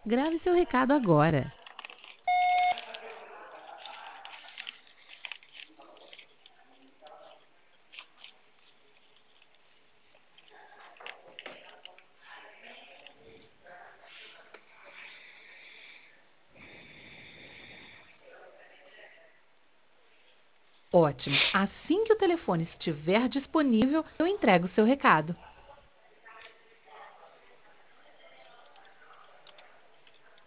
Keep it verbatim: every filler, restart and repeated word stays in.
Grave seu recado agora. Ótimo. Assim que o telefone estiver disponível, eu entrego o seu recado.